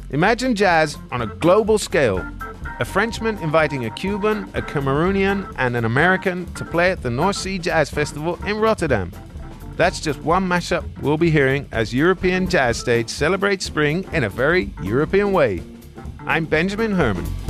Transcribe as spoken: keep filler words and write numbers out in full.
Imagine jazz on a global scale. A Frenchman inviting a Cuban, a Cameroonian, and an American to play at the North Sea Jazz Festival in Rotterdam. That's just one mashup we'll be hearing as European Jazz Stage celebrates spring in a very European way. I'm Benjamin Herman.